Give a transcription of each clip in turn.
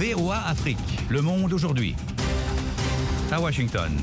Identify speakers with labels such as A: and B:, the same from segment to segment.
A: VOA Afrique, le monde aujourd'hui. À Washington.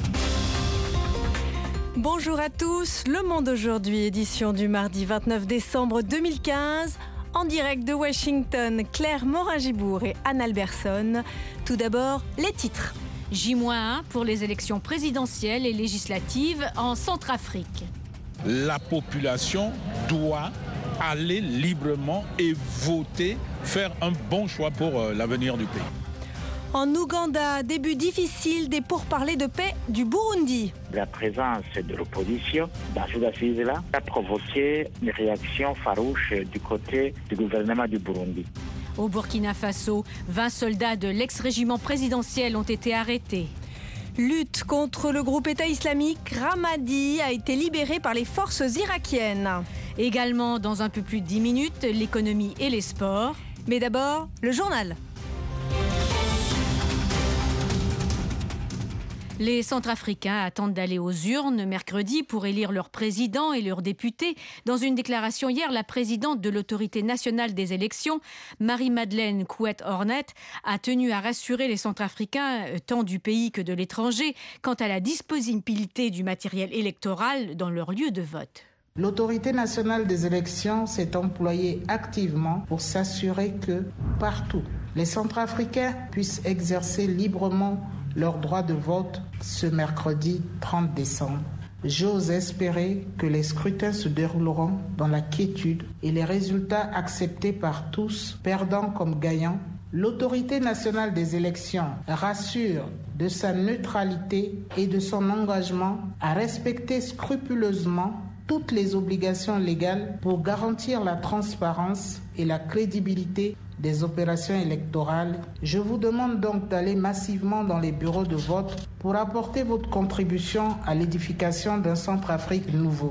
B: Bonjour à tous, Le Monde aujourd'hui, édition du mardi 29 décembre 2015. En direct de Washington, Claire Morin-Gibourg et Anne Alberson. Tout d'abord, les titres.
C: J-1 pour les élections présidentielles et législatives en Centrafrique.
D: La population doit aller librement et voter, faire un bon choix pour l'avenir du pays.
B: En Ouganda, début difficile des pourparlers de paix du Burundi.
E: La présence de l'opposition dans ces assises-là a provoqué une réaction farouche du côté du gouvernement du Burundi.
C: Au Burkina Faso, 20 soldats de l'ex-régiment présidentiel ont été arrêtés.
B: Lutte contre le groupe État islamique, Ramadi a été libéré par les forces irakiennes.
C: Également, dans un peu plus de 10 minutes, l'économie et les sports.
B: Mais d'abord, le journal.
C: Les Centrafricains attendent d'aller aux urnes mercredi pour élire leur président et leurs députés. Dans une déclaration hier, la présidente de l'Autorité nationale des élections, Marie-Madeleine Couette-Ornet, a tenu à rassurer les Centrafricains, tant du pays que de l'étranger, quant à la disponibilité du matériel électoral dans leur lieu de vote.
F: L'Autorité nationale des élections s'est employée activement pour s'assurer que, partout, les Centrafricains puissent exercer librement leur droit de vote ce mercredi 30 décembre. J'ose espérer que les scrutins se dérouleront dans la quiétude et les résultats acceptés par tous, perdants comme gagnants. L'Autorité nationale des élections rassure de sa neutralité et de son engagement à respecter scrupuleusement toutes les obligations légales pour garantir la transparence et la crédibilité des opérations électorales. Je vous demande donc d'aller massivement dans les bureaux de vote pour apporter votre contribution à l'édification d'un Centrafrique nouveau.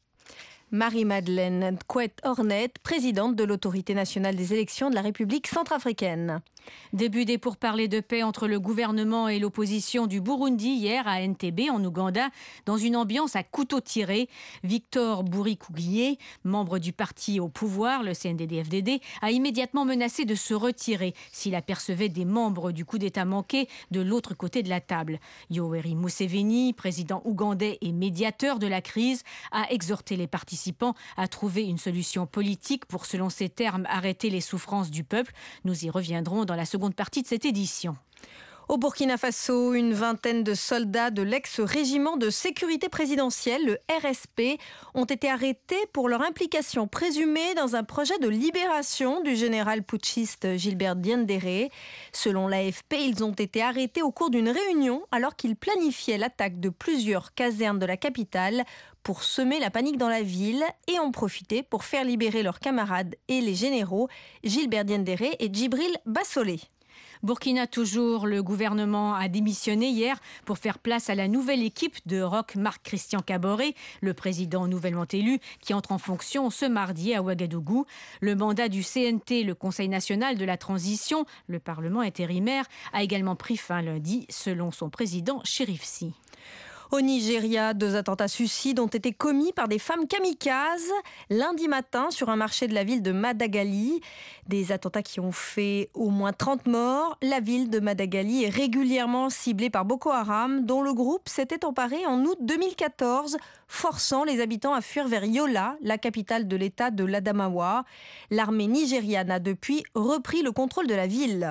B: Marie-Madeleine Couette-Ornet, présidente de l'Autorité nationale des élections de la République centrafricaine.
C: Début des pourparlers de paix entre le gouvernement et l'opposition du Burundi hier à Entebbe, en Ouganda, dans une ambiance à couteau tiré. Victor Bourikuguié, membre du parti au pouvoir, le CNDD-FDD, a immédiatement menacé de se retirer s'il apercevait des membres du coup d'État manqué de l'autre côté de la table. Yoweri Museveni, président ougandais et médiateur de la crise, a exhorté les participants à trouver une solution politique pour, selon ses termes, arrêter les souffrances du peuple. Nous y reviendrons dans la seconde partie de cette édition.
B: Au Burkina Faso, une vingtaine de soldats de l'ex-régiment de sécurité présidentielle, le RSP, ont été arrêtés pour leur implication présumée dans un projet de libération du général putschiste Gilbert Diendéré. Selon l'AFP, ils ont été arrêtés au cours d'une réunion alors qu'ils planifiaient l'attaque de plusieurs casernes de la capitale pour semer la panique dans la ville et en profiter pour faire libérer leurs camarades et les généraux Gilbert Diendéré et Djibril Bassolé.
C: Burkina toujours, le gouvernement a démissionné hier pour faire place à la nouvelle équipe de Roch Marc-Christian Kaboré, le président nouvellement élu, qui entre en fonction ce mardi à Ouagadougou. Le mandat du CNT, le Conseil national de la transition, le Parlement intérimaire, a également pris fin lundi, selon son président Chérif Sy.
B: Au Nigeria, 2 attentats suicides ont été commis par des femmes kamikazes lundi matin sur un marché de la ville de Madagali. Des attentats qui ont fait au moins 30 morts. La ville de Madagali est régulièrement ciblée par Boko Haram, dont le groupe s'était emparé en août 2014, forçant les habitants à fuir vers Yola, la capitale de l'État de l'Adamawa. L'armée nigériane a depuis repris le contrôle de la ville.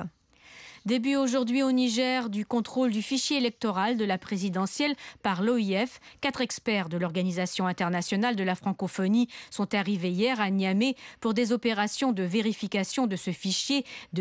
C: Début aujourd'hui au Niger du contrôle du fichier électoral de la présidentielle par l'OIF. 4 experts de l'Organisation internationale de la francophonie sont arrivés hier à Niamey pour des opérations de vérification de ce fichier de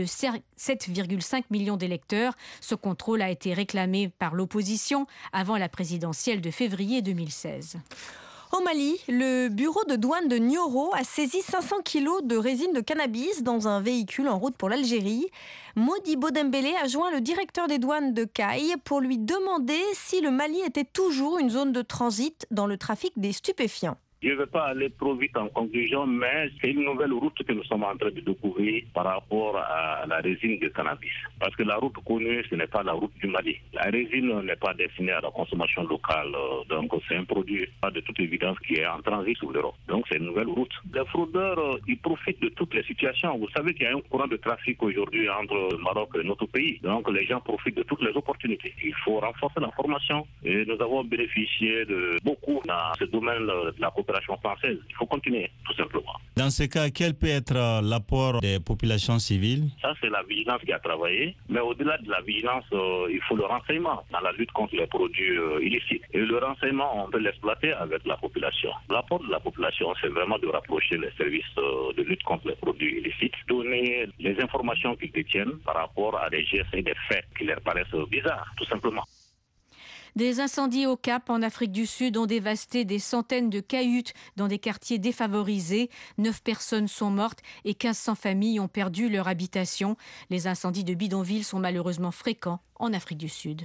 C: 7,5 millions d'électeurs. Ce contrôle a été réclamé par l'opposition avant la présidentielle de février 2016.
B: Au Mali, le bureau de douane de Nioro a saisi 500 kilos de résine de cannabis dans un véhicule en route pour l'Algérie. Modibo Dembélé a joint le directeur des douanes de Caille pour lui demander si le Mali était toujours une zone de transit dans le trafic des stupéfiants.
G: Je ne vais pas aller trop vite en conclusion, mais c'est une nouvelle route que nous sommes en train de découvrir par rapport à la résine de cannabis. Parce que la route connue, ce n'est pas la route du Mali. La résine n'est pas destinée à la consommation locale, donc c'est un produit de toute évidence qui est en transit sur l'Europe. Donc c'est une nouvelle route. Les fraudeurs, ils profitent de toutes les situations. Vous savez qu'il y a un courant de trafic aujourd'hui entre le Maroc et notre pays. Donc les gens profitent de toutes les opportunités. Il faut renforcer la formation et nous avons bénéficié de beaucoup dans ce domaine de la coopération française. Il faut continuer, tout simplement.
H: Dans ce cas, quel peut être l'apport des populations civiles?
G: Ça, c'est la vigilance qui a travaillé. Mais au-delà de la vigilance, il faut le renseignement dans la lutte contre les produits illicites. Et le renseignement, on peut l'exploiter avec la population. L'apport de la population, c'est vraiment de rapprocher les services de lutte contre les produits illicites, donner les informations qu'ils détiennent par rapport à des gestes et des faits qui leur paraissent bizarres, tout simplement.
C: Des incendies au Cap, en Afrique du Sud, ont dévasté des centaines de cahutes dans des quartiers défavorisés. 9 personnes sont mortes et 1500 familles ont perdu leur habitation. Les incendies de bidonvilles sont malheureusement fréquents en Afrique du Sud.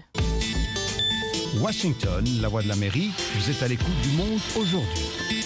A: Washington, la voix de l'Amérique, vous êtes à l'écoute du monde aujourd'hui.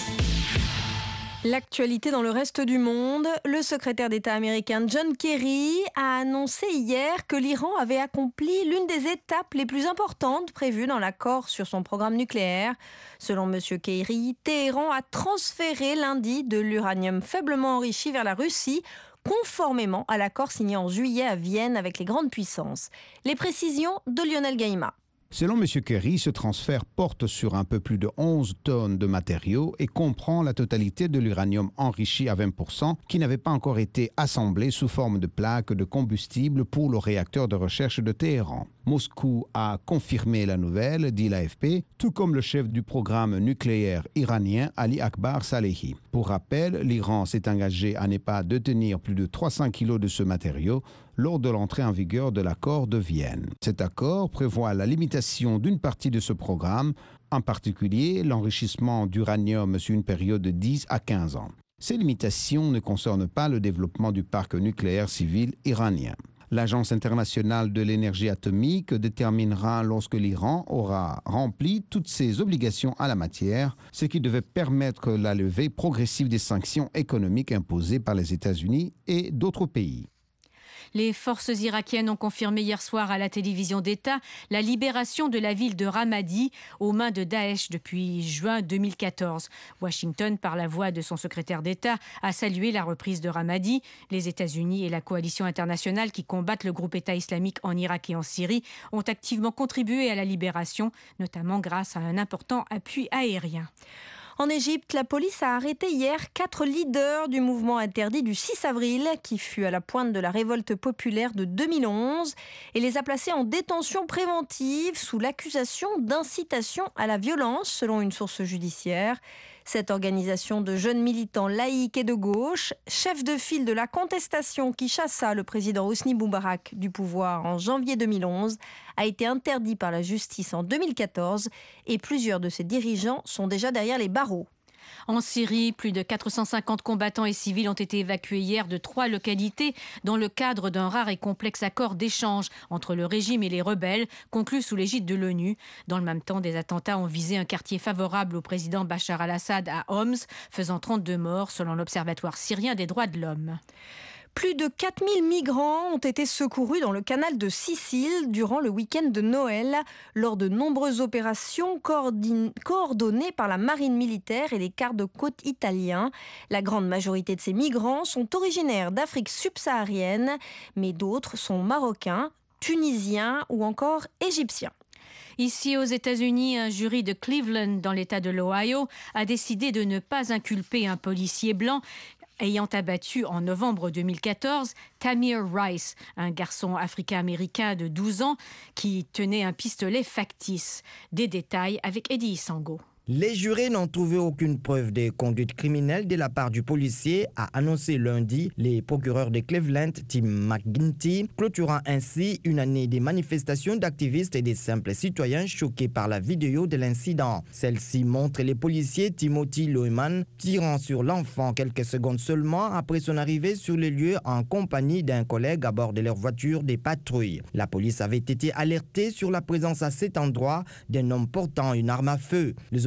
B: L'actualité dans le reste du monde, le secrétaire d'État américain John Kerry a annoncé hier que l'Iran avait accompli l'une des étapes les plus importantes prévues dans l'accord sur son programme nucléaire. Selon M. Kerry, Téhéran a transféré lundi de l'uranium faiblement enrichi vers la Russie, conformément à l'accord signé en juillet à Vienne avec les grandes puissances. Les précisions de Lionel Gaïma.
I: Selon M. Kerry, ce transfert porte sur un peu plus de 11 tonnes de matériaux et comprend la totalité de l'uranium enrichi à 20% qui n'avait pas encore été assemblé sous forme de plaques de combustible pour le réacteur de recherche de Téhéran. Moscou a confirmé la nouvelle, dit l'AFP, tout comme le chef du programme nucléaire iranien Ali Akbar Salehi. Pour rappel, l'Iran s'est engagé à ne pas détenir plus de 300 kilos de ce matériau lors de l'entrée en vigueur de l'accord de Vienne. Cet accord prévoit la limitation d'une partie de ce programme, en particulier l'enrichissement d'uranium sur une période de 10 à 15 ans. Ces limitations ne concernent pas le développement du parc nucléaire civil iranien. L'Agence internationale de l'énergie atomique déterminera lorsque l'Iran aura rempli toutes ses obligations à la matière, ce qui devait permettre la levée progressive des sanctions économiques imposées par les États-Unis et d'autres pays.
C: Les forces irakiennes ont confirmé hier soir à la télévision d'État la libération de la ville de Ramadi aux mains de Daesh depuis juin 2014. Washington, par la voix de son secrétaire d'État, a salué la reprise de Ramadi. Les États-Unis et la coalition internationale qui combattent le groupe État islamique en Irak et en Syrie ont activement contribué à la libération, notamment grâce à un important appui aérien.
B: En Égypte, la police a arrêté hier 4 leaders du mouvement interdit du 6 avril, qui fut à la pointe de la révolte populaire de 2011, et les a placés en détention préventive sous l'accusation d'incitation à la violence, selon une source judiciaire. Cette organisation de jeunes militants laïcs et de gauche, chef de file de la contestation qui chassa le président Hosni Moubarak du pouvoir en janvier 2011, a été interdit par la justice en 2014 et plusieurs de ses dirigeants sont déjà derrière les barreaux.
C: En Syrie, plus de 450 combattants et civils ont été évacués hier de 3 localités dans le cadre d'un rare et complexe accord d'échange entre le régime et les rebelles, conclu sous l'égide de l'ONU. Dans le même temps, des attentats ont visé un quartier favorable au président Bachar al-Assad à Homs, faisant 32 morts selon l'Observatoire syrien des droits de l'homme.
B: Plus de 4000 migrants ont été secourus dans le canal de Sicile durant le week-end de Noël, lors de nombreuses opérations coordonnées par la marine militaire et les gardes-côtes italiens. La grande majorité de ces migrants sont originaires d'Afrique subsaharienne, mais d'autres sont marocains, tunisiens ou encore égyptiens.
C: Ici, aux États-Unis, un jury de Cleveland, dans l'État de l'Ohio, a décidé de ne pas inculper un policier blanc ayant abattu en novembre 2014 Tamir Rice, un garçon africain-américain de 12 ans qui tenait un pistolet factice. Des détails avec Eddie Isango.
J: Les jurés n'ont trouvé aucune preuve de conduite criminelle de la part du policier, a annoncé lundi les procureurs de Cleveland, Tim McGuinty, clôturant ainsi une année des manifestations d'activistes et des simples citoyens choqués par la vidéo de l'incident. Celle-ci montre les policiers Timothy Leumann tirant sur l'enfant quelques secondes seulement après son arrivée sur les lieux en compagnie d'un collègue à bord de leur voiture des patrouilles. La police avait été alertée sur la présence à cet endroit d'un homme portant une arme à feu. Les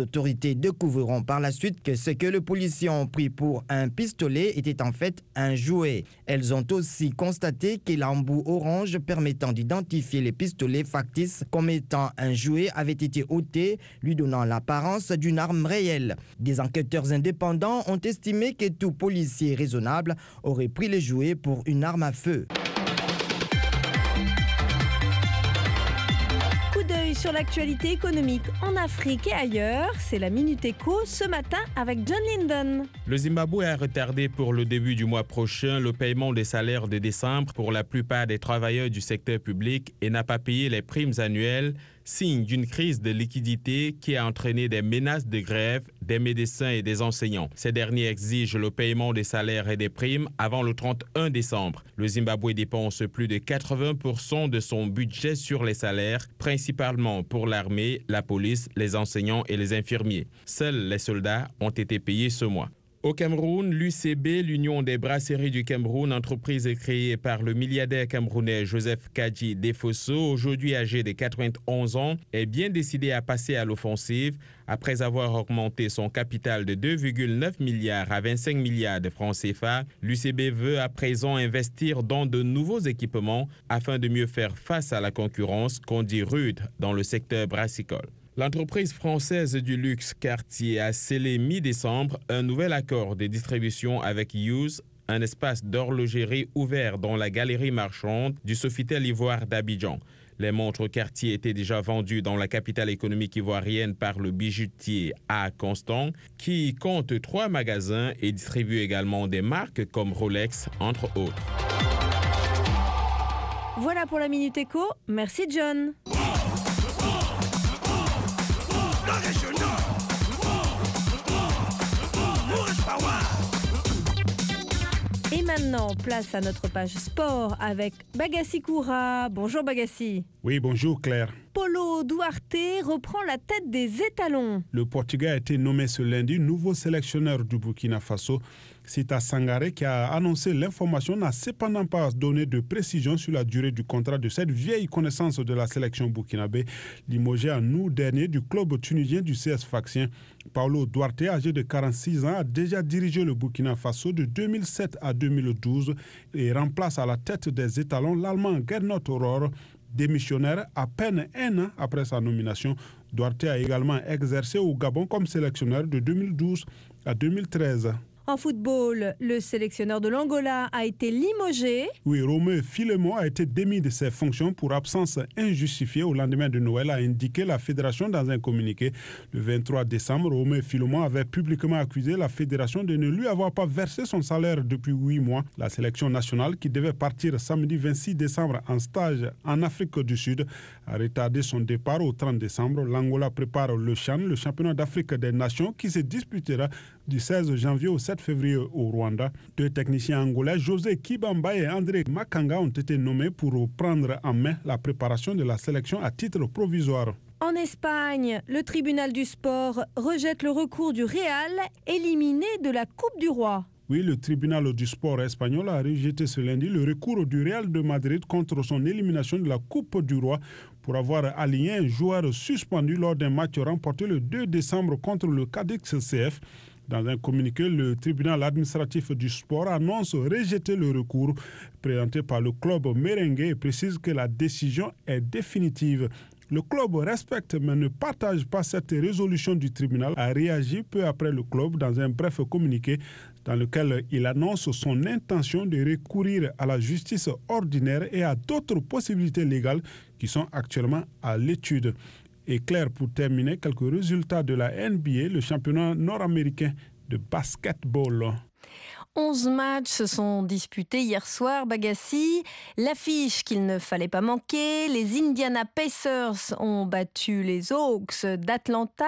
J: autorités découvriront par la suite que ce que les policiers ont pris pour un pistolet était en fait un jouet. Elles ont aussi constaté que l'embout orange permettant d'identifier les pistolets factices comme étant un jouet avait été ôté, lui donnant l'apparence d'une arme réelle. Des enquêteurs indépendants ont estimé que tout policier raisonnable aurait pris les jouets pour une arme à feu.
B: Sur l'actualité économique en Afrique et ailleurs, c'est la Minute Éco ce matin avec John Linden.
K: Le Zimbabwe a retardé pour le début du mois prochain le paiement des salaires de décembre pour la plupart des travailleurs du secteur public et n'a pas payé les primes annuelles, signe d'une crise de liquidité qui a entraîné des menaces de grève des médecins et des enseignants. Ces derniers exigent le paiement des salaires et des primes avant le 31 décembre. Le Zimbabwe dépense plus de 80% de son budget sur les salaires, principalement pour l'armée, la police, les enseignants et les infirmiers. Seuls les soldats ont été payés ce mois. Au Cameroun, l'UCB, l'Union des brasseries du Cameroun, entreprise créée par le milliardaire camerounais Joseph Kadji Defosso, aujourd'hui âgé de 91 ans, est bien décidé à passer à l'offensive après avoir augmenté son capital de 2,9 milliards à 25 milliards de francs CFA. L'UCB veut à présent investir dans de nouveaux équipements afin de mieux faire face à la concurrence qu'on dit rude dans le secteur brassicole. L'entreprise française du luxe Cartier a scellé mi-décembre un nouvel accord de distribution avec Hughes, un espace d'horlogerie ouvert dans la galerie marchande du Sofitel Ivoire d'Abidjan. Les montres Cartier étaient déjà vendues dans la capitale économique ivoirienne par le bijoutier A. Constant, qui compte 3 magasins et distribue également des marques comme Rolex, entre autres.
B: Voilà pour la Minute Éco. Merci John. Et maintenant, place à notre page sport avec Bagassi Koura. Bonjour Bagassi.
L: Oui, bonjour Claire.
B: Paulo Duarte reprend la tête des étalons.
L: Le Portugais a été nommé ce lundi nouveau sélectionneur du Burkina Faso. Sita Sangaré, qui a annoncé l'information, n'a cependant pas donné de précision sur la durée du contrat de cette vieille connaissance de la sélection burkinabé, limogé en août dernier du club tunisien du CS Sfaxien. Paulo Duarte, âgé de 46 ans, a déjà dirigé le Burkina Faso de 2007 à 2012 et remplace à la tête des étalons l'Allemand Gernot Rohr, démissionnaire à peine un an après sa nomination. Duarte a également exercé au Gabon comme sélectionneur de 2012 à 2013.
B: En football, le sélectionneur de l'Angola a été limogé.
L: Oui, Romain Filemon a été démis de ses fonctions pour absence injustifiée au lendemain de Noël, a indiqué la fédération dans un communiqué. Le 23 décembre, Romain Filemon avait publiquement accusé la fédération de ne lui avoir pas versé son salaire depuis 8 mois. La sélection nationale, qui devait partir samedi 26 décembre en stage en Afrique du Sud, a retardé son départ au 30 décembre. L'Angola prépare le CHAN, le championnat d'Afrique des Nations, qui se disputera du 16 janvier au 7 février au Rwanda. 2 techniciens angolais, José Kibamba et André Makanga, ont été nommés pour prendre en main la préparation de la sélection à titre provisoire.
B: En Espagne, le tribunal du sport rejette le recours du Real, éliminé de la Coupe du Roi.
L: Oui, le tribunal du sport espagnol a rejeté ce lundi le recours du Real de Madrid contre son élimination de la Coupe du Roi pour avoir aligné un joueur suspendu lors d'un match remporté le 2 décembre contre le Cadix CF. Dans un communiqué, le tribunal administratif du sport annonce rejeter le recours présenté par le club merengue et précise que la décision est définitive. Le club respecte mais ne partage pas cette résolution du tribunal, a réagi peu après le club dans un bref communiqué dans lequel il annonce son intention de recourir à la justice ordinaire et à d'autres possibilités légales qui sont actuellement à l'étude. Et Claire, pour terminer, quelques résultats de la NBA, le championnat nord-américain de basketball.
B: 11 matchs se sont disputés hier soir, Bagassi. L'affiche qu'il ne fallait pas manquer, les Indiana Pacers ont battu les Hawks d'Atlanta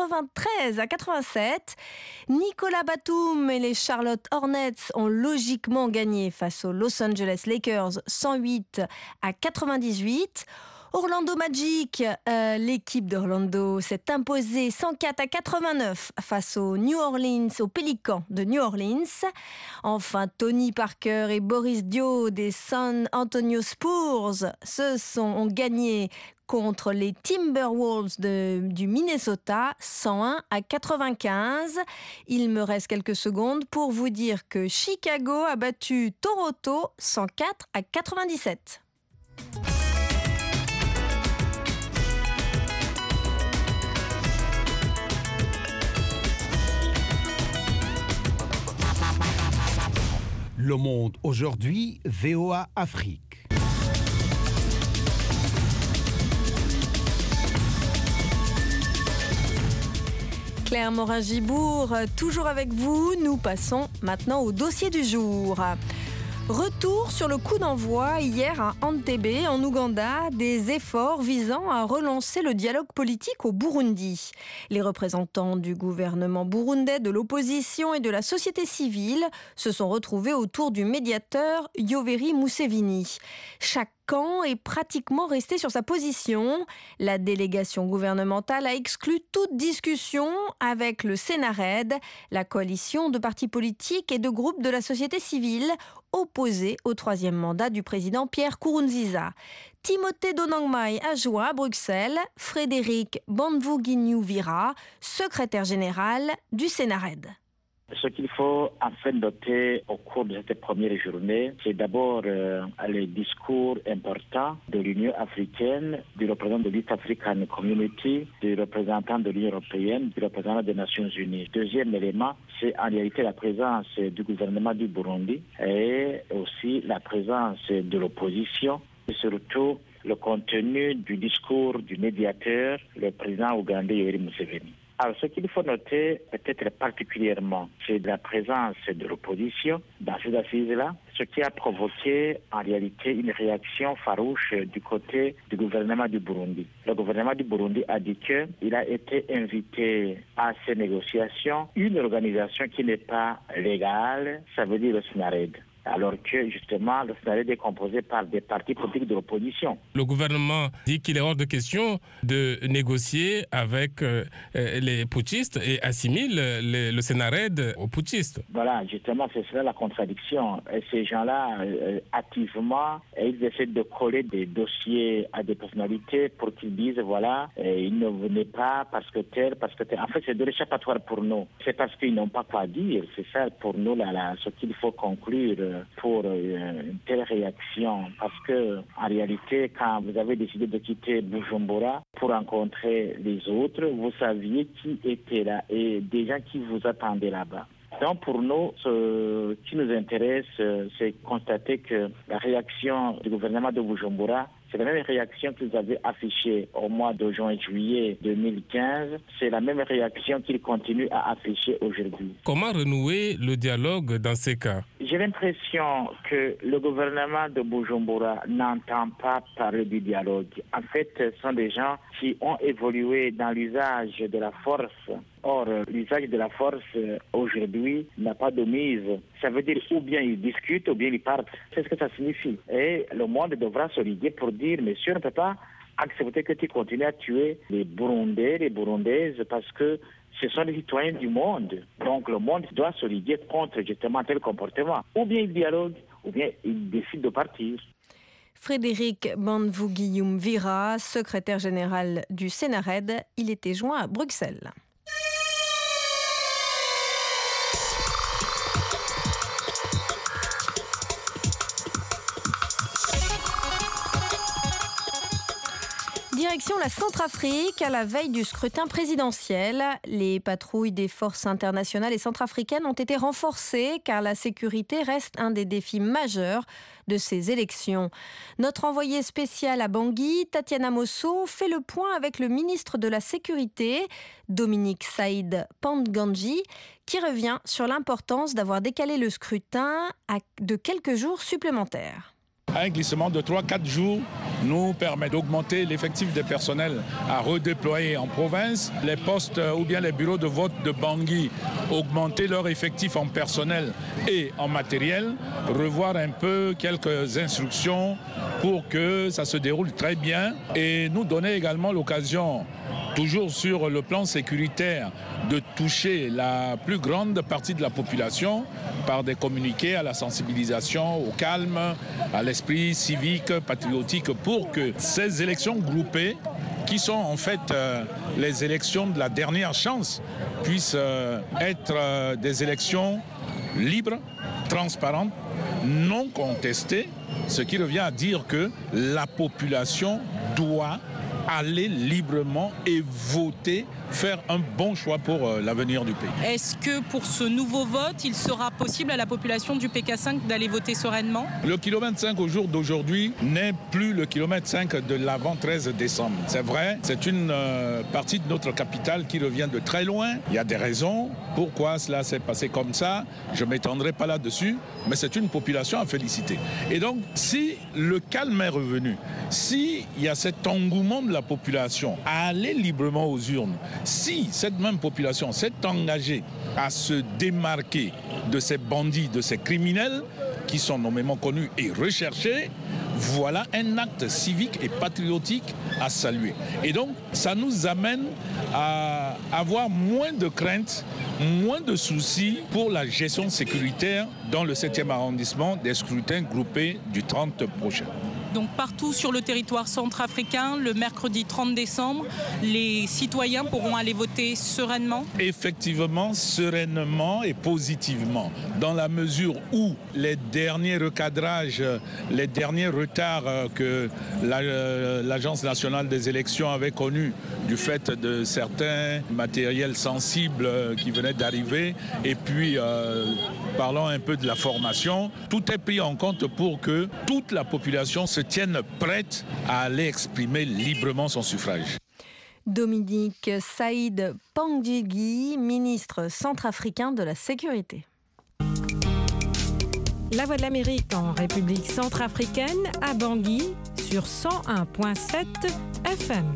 B: 93-87. Nicolas Batum et les Charlotte Hornets ont logiquement gagné face aux Los Angeles Lakers 108-98. Orlando Magic, l'équipe d'Orlando s'est imposée 104-89 face aux Pélicans de New Orleans. Enfin, Tony Parker et Boris Dio des San Antonio Spurs ont gagné contre les Timberwolves du Minnesota, 101-95. Il me reste quelques secondes pour vous dire que Chicago a battu Toronto 104-97.
I: Le Monde aujourd'hui, VOA Afrique.
B: Claire Morin-Gibour, toujours avec vous. Nous passons maintenant au dossier du jour. Retour sur le coup d'envoi hier à Entebbe, en Ouganda, des efforts visant à relancer le dialogue politique au Burundi. Les représentants du gouvernement burundais, de l'opposition et de la société civile se sont retrouvés autour du médiateur Yoweri Museveni. Chaque camp est pratiquement resté sur sa position. La délégation gouvernementale a exclu toute discussion avec le Sénarède, la coalition de partis politiques et de groupes de la société civile opposés au troisième mandat du président Pierre Nkurunziza. Timothée Donangmai a joint à Bruxelles Frédéric Bandvuginyuvira, secrétaire général du Sénarède.
E: Ce qu'il faut en fait noter au cours de cette première journée, c'est d'abord les discours importants de l'Union africaine, du représentant de l'East African Community, du représentant de l'Union européenne, du représentant des Nations Unies. Deuxième élément, c'est en réalité la présence du gouvernement du Burundi et aussi la présence de l'opposition et surtout le contenu du discours du médiateur, le président ougandais Yoweri Museveni. Alors, ce qu'il faut noter, peut-être particulièrement, c'est la présence de l'opposition dans ces assises-là, ce qui a provoqué en réalité une réaction farouche du côté du gouvernement du Burundi. Le gouvernement du Burundi a dit qu'il a été invité à ces négociations une organisation qui n'est pas légale, ça veut dire le Sénarède. Alors que, justement, le Sénarède est composé par des partis politiques de l'opposition.
M: Le gouvernement dit qu'il est hors de question de négocier avec les putschistes et assimile le Sénarède aux putschistes.
E: Voilà, justement, c'est cela la contradiction. Et ces gens-là, activement, ils essaient de coller des dossiers à des personnalités pour qu'ils disent, voilà, ils ne venaient pas parce que tel. En fait, c'est de l'échappatoire pour nous. C'est parce qu'ils n'ont pas quoi dire. C'est ça, pour nous, ce qu'il faut conclure pour une telle réaction, parce que en réalité, quand vous avez décidé de quitter Bujumbura pour rencontrer les autres, vous saviez qui était là et des gens qui vous attendaient là-bas. Donc pour nous, ce qui nous intéresse, c'est constater que la réaction du gouvernement de Bujumbura, c'est la même réaction qu'ils avaient affichée au mois de juin-juillet 2015. C'est la même réaction qu'ils continuent à afficher aujourd'hui.
M: Comment renouer le dialogue dans ces cas?
E: J'ai l'impression que le gouvernement de Bujumbura n'entend pas parler du dialogue. En fait, ce sont des gens qui ont évolué dans l'usage de la force. Or, l'usage de la force aujourd'hui n'a pas de mise. Ça veut dire ou bien ils discutent ou bien ils partent. C'est ce que ça signifie. Et le monde devra se liguer pour dire, monsieur, on ne peut pas accepter que tu continues à tuer les Burundais, les Burundaises, parce que ce sont les citoyens du monde. Donc le monde doit se liguer contre justement tel comportement. Ou bien ils dialoguent, ou bien ils décident de partir.
B: Frédéric Bandvuginyuvira, secrétaire général du Sénarède, il était joint à Bruxelles. Direction la Centrafrique, à la veille du scrutin présidentiel. Les patrouilles des forces internationales et centrafricaines ont été renforcées car la sécurité reste un des défis majeurs de ces élections. Notre envoyée spéciale à Bangui, Tatiana Mosso, fait le point avec le ministre de la Sécurité, Dominique Saïd Pandganji, qui revient sur l'importance d'avoir décalé le scrutin de quelques jours supplémentaires.
D: Un glissement de 3-4 jours nous permet d'augmenter l'effectif des personnels à redéployer en province, les postes ou bien les bureaux de vote de Bangui, augmenter leur effectif en personnel et en matériel, revoir un peu quelques instructions pour que ça se déroule très bien et nous donner également l'occasion, toujours sur le plan sécuritaire, de toucher la plus grande partie de la population par des communiqués à la sensibilisation, au calme, à l'esprit civique, patriotique, pour que ces élections groupées, qui sont en fait les élections de la dernière chance, puissent être des élections libres, transparentes, non contestées, ce qui revient à dire que la population doit aller librement et voter, faire un bon choix pour l'avenir du pays.
N: Est-ce que pour ce nouveau vote, il sera possible à la population du PK5 d'aller voter sereinement ?
D: Le kilomètre 5 au jour d'aujourd'hui n'est plus le kilomètre 5 de l'avant 13 décembre. C'est vrai, c'est une partie de notre capitale qui revient de très loin. Il y a des raisons pourquoi cela s'est passé comme ça. Je ne m'étendrai pas là-dessus, mais c'est une population à féliciter. Et donc, si le calme est revenu, s'il y a cet engouement de la population à aller librement aux urnes, si cette même population s'est engagée à se démarquer de ces bandits, de ces criminels qui sont nommément connus et recherchés, voilà un acte civique et patriotique à saluer. Et donc, ça nous amène à avoir moins de craintes, moins de soucis pour la gestion sécuritaire dans le 7e arrondissement des scrutins groupés du 30 prochain.
N: Donc partout sur le territoire centrafricain, le mercredi 30 décembre, les citoyens pourront aller voter sereinement ?
D: Effectivement, sereinement et positivement, dans la mesure où les derniers recadrages, les derniers retards que l'Agence nationale des élections avait connus du fait de certains matériels sensibles qui venaient d'arriver, et puis parlons un peu de la formation, tout est pris en compte pour que toute la population se tienne prête à aller exprimer librement son suffrage.
B: Dominique Saïd Pangdigui, ministre centrafricain de la Sécurité.
O: La Voix de l'Amérique en République centrafricaine à Bangui sur 101.7 FM.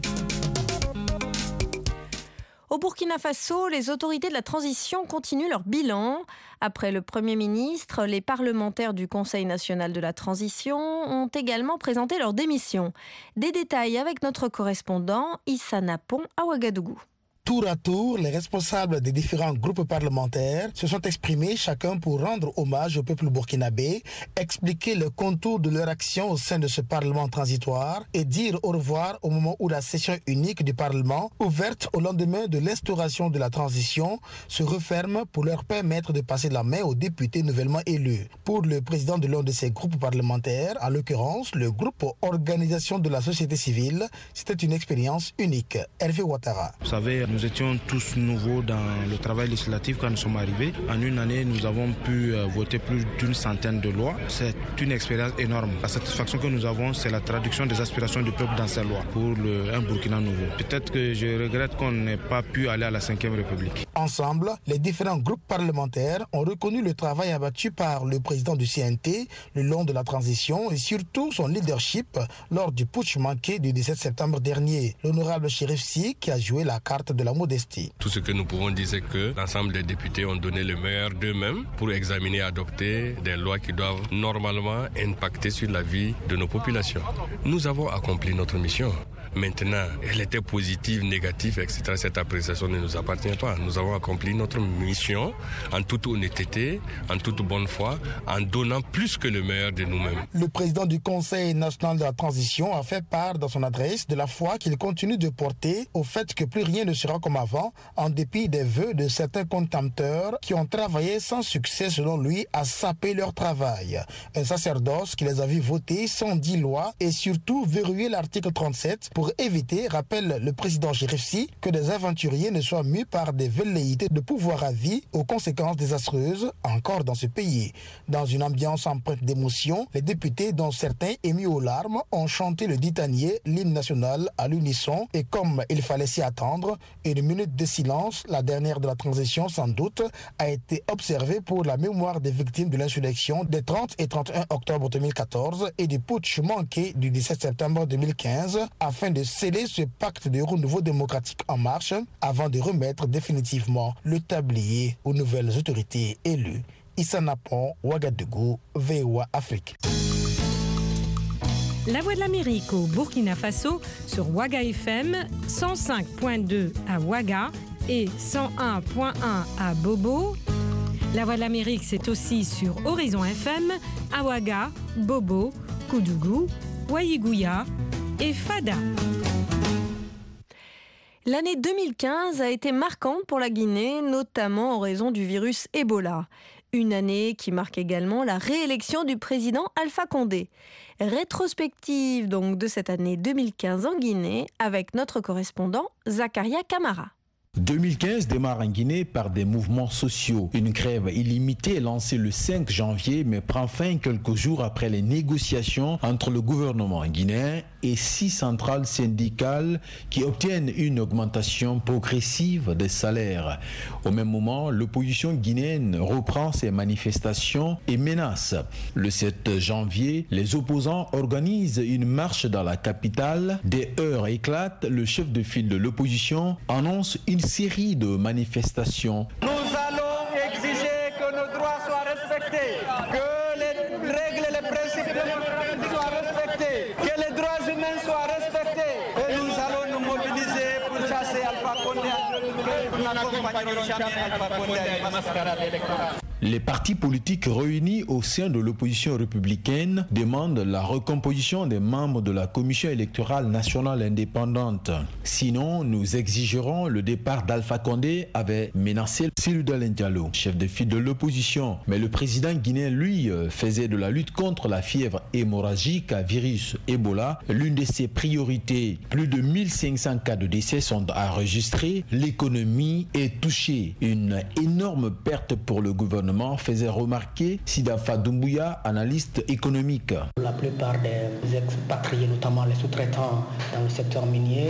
B: Au Burkina Faso, les autorités de la transition continuent leur bilan. Après le Premier ministre, les parlementaires du Conseil national de la transition ont également présenté leur démission. Des détails avec notre correspondant Issa Napon à Ouagadougou.
P: Tour à tour, les responsables des différents groupes parlementaires se sont exprimés chacun pour rendre hommage au peuple burkinabé, expliquer le contour de leur action au sein de ce Parlement transitoire et dire au revoir au moment où la session unique du Parlement, ouverte au lendemain de l'instauration de la transition, se referme pour leur permettre de passer la main aux députés nouvellement élus. Pour le président de l'un de ces groupes parlementaires, en l'occurrence le groupe Organisation de la société civile, c'était une expérience unique. Hervé Ouattara.
Q: Vous savez, nous étions tous nouveaux dans le travail législatif quand nous sommes arrivés. En une année, nous avons pu voter plus d'une centaine de lois. C'est une expérience énorme. La satisfaction que nous avons, c'est la traduction des aspirations du peuple dans ces lois pour un Burkina nouveau. Peut-être que je regrette qu'on n'ait pas pu aller à la 5e République.
P: Ensemble, les différents groupes parlementaires ont reconnu le travail abattu par le président du CNT le long de la transition et surtout son leadership lors du putsch manqué du 17 septembre dernier. L'honorable Chérif Sy qui a joué la carte de la modestie.
R: Tout ce que nous pouvons dire, c'est que l'ensemble des députés ont donné le meilleur d'eux-mêmes pour examiner et adopter des lois qui doivent normalement impacter sur la vie de nos populations. Nous avons accompli notre mission. Maintenant, elle était positive, négative, etc. Cette appréciation ne nous appartient pas. Nous avons accompli notre mission en toute honnêteté, en toute bonne foi, en donnant plus que le meilleur de nous-mêmes.
P: Le président du Conseil national de la transition a fait part dans son adresse de la foi qu'il continue de porter au fait que plus rien ne sera comme avant, en dépit des vœux de certains contempteurs qui ont travaillé sans succès, selon lui, à saper leur travail. Un sacerdoce qui les a vus voter sans 10 lois et surtout verrouiller l'article 37 pour éviter, rappelle le président Chérif Sy, que des aventuriers ne soient mus par des velléités de pouvoir à vie aux conséquences désastreuses encore dans ce pays. Dans une ambiance empreinte d'émotion, les députés, dont certains émus aux larmes, ont chanté le ditanier, l'hymne national à l'unisson et comme il fallait s'y attendre, une minute de silence, la dernière de la transition sans doute, a été observée pour la mémoire des victimes de l'insurrection des 30 et 31 octobre 2014 et du putsch manqué du 17 septembre 2015 afin de sceller ce pacte de renouveau démocratique en marche avant de remettre définitivement le tablier aux nouvelles autorités élues. Issa Napon, Ouagadougou, VOA Afrique.
O: La Voix de l'Amérique au Burkina Faso sur Ouaga FM, 105.2 à Ouaga et 101.1 à Bobo. La Voix de l'Amérique, c'est aussi sur Horizon FM, à Ouaga, Bobo, Koudougou, Ouaïgouya et Fada.
B: L'année 2015 a été marquante pour la Guinée, notamment en raison du virus Ebola. Une année qui marque également la réélection du président Alpha Condé. Rétrospective donc de cette année 2015 en Guinée avec notre correspondant Zakaria Kamara.
S: 2015 démarre en Guinée par des mouvements sociaux. Une grève illimitée est lancée le 5 janvier mais prend fin quelques jours après les négociations entre le gouvernement guinéen et 6 centrales syndicales qui obtiennent une augmentation progressive des salaires. Au même moment, l'opposition guinéenne reprend ses manifestations et menace. Le 7 janvier, les opposants organisent une marche dans la capitale. Des heurts éclatent. Le chef de file de l'opposition annonce une série de manifestations.
T: Nous allons exiger que nos droits soient respectés, que les règles et les principes démocratiques soient respectés, que les droits humains soient respectés. Et nous allons nous mobiliser pour chasser Alpha Condé, pour n'accompagner jamais Alpha Condé à une mascarade électorale.
S: Les partis politiques réunis au sein de l'opposition républicaine demandent la recomposition des membres de la Commission électorale nationale indépendante. Sinon, nous exigerons le départ d'Alpha Condé, avait menacé Cellou Dalein Diallo, chef de file de l'opposition. Mais le président guinéen, lui, faisait de la lutte contre la fièvre hémorragique à virus Ebola l'une de ses priorités. Plus de 1500 cas de décès sont enregistrés. L'économie est touchée. Une énorme perte pour le gouvernement, faisait remarquer Sidafa Doumbouya, analyste économique.
U: La plupart des expatriés, notamment les sous-traitants dans le secteur minier,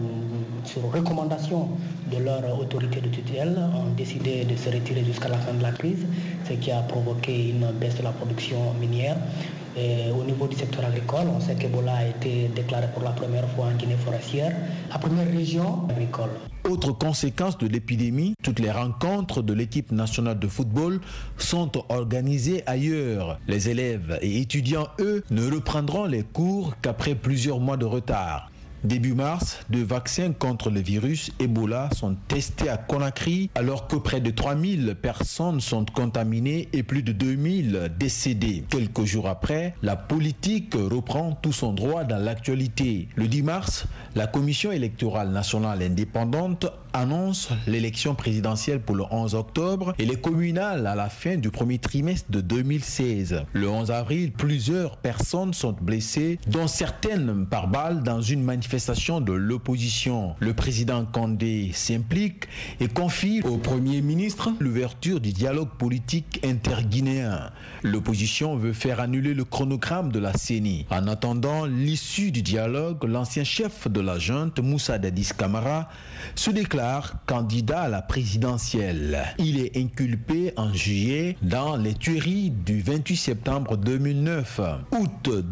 U: sur recommandation de leur autorité de tutelle, ont décidé de se retirer jusqu'à la fin de la crise, ce qui a provoqué une baisse de la production minière. Et au niveau du secteur agricole, on sait qu'Ebola a été déclaré pour la première fois en Guinée forestière, la première région agricole.
S: Autre conséquence de l'épidémie, toutes les rencontres de l'équipe nationale de football sont organisées ailleurs. Les élèves et étudiants, eux, ne reprendront les cours qu'après plusieurs mois de retard. Début mars, 2 vaccins contre le virus Ebola sont testés à Conakry alors que près de 3000 personnes sont contaminées et plus de 2000 décédées. Quelques jours après, la politique reprend tout son droit dans l'actualité. Le 10 mars, la Commission électorale nationale indépendante annonce l'élection présidentielle pour le 11 octobre et les communales à la fin du premier trimestre de 2016. Le 11 avril, plusieurs personnes sont blessées, dont certaines par balle dans une manifestation de l'opposition. Le président Condé s'implique et confie au Premier ministre l'ouverture du dialogue politique interguinéen. L'opposition veut faire annuler le chronogramme de la CENI. En attendant l'issue du dialogue, l'ancien chef de la junte, Moussa Dadis Camara, se déclare candidat à la présidentielle. Il est inculpé en juillet dans les tueries du 28 septembre 2009. Août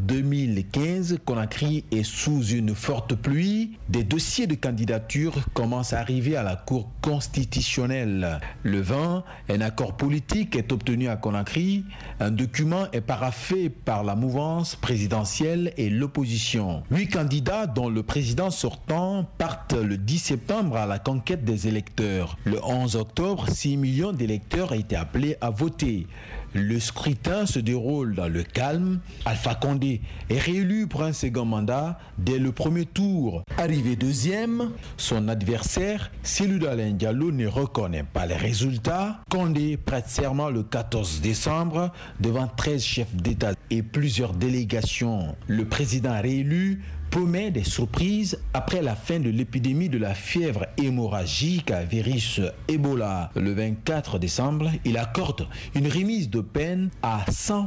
S: 2015, Conakry est sous une forte pluie. Des dossiers de candidature commencent à arriver à la Cour constitutionnelle. Le 20, un accord politique est obtenu à Conakry. Un document est paraphé par la mouvance présidentielle et l'opposition. 8 candidats, dont le président sortant, partent le 10 septembre à la conquête des électeurs. Le 11 octobre, 6 millions d'électeurs ont été appelés à voter. Le scrutin se déroule dans le calme. Alpha Condé est réélu pour un second mandat dès le premier tour. Arrivé deuxième, son adversaire, Cellou Dalein Diallo, ne reconnaît pas les résultats. Condé prête serment le 14 décembre devant 13 chefs d'État et plusieurs délégations. Le président réélu promet des surprises après la fin de l'épidémie de la fièvre hémorragique à virus Ebola. Le 24 décembre, il accorde une remise de peine à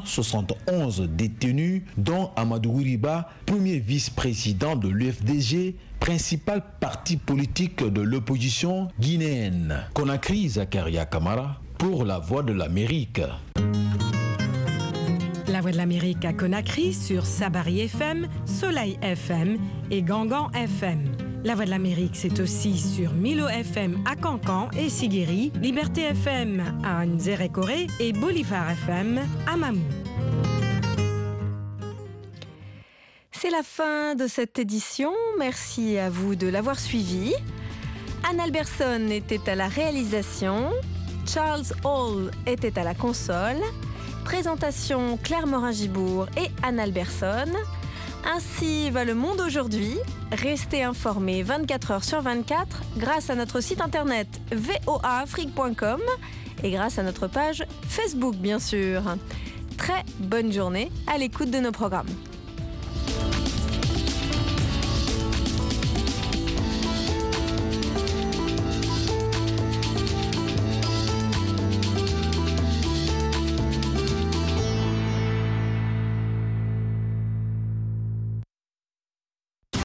S: 171 détenus, dont Amadou Ouriba, premier vice-président de l'UFDG, principal parti politique de l'opposition guinéenne. Conakry, Zakaria Kamara, pour la Voix de l'Amérique.
O: La Voix de l'Amérique à Conakry sur Sabari FM, Soleil FM et Gangan FM. La Voix de l'Amérique, c'est aussi sur Milo FM à Cancan et Siguiri, Liberté FM à Nzérékoré et Bolivar FM à Mamou.
B: C'est la fin de cette édition. Merci à vous de l'avoir suivi. Anne Alberson était à la réalisation. Charles Hall était à la console. Présentation Claire Morin-Gibourg et Anne Alberson. Ainsi va le monde aujourd'hui. Restez informés 24 heures sur 24 grâce à notre site internet voaafrique.com et grâce à notre page Facebook bien sûr. Très bonne journée à l'écoute de nos programmes.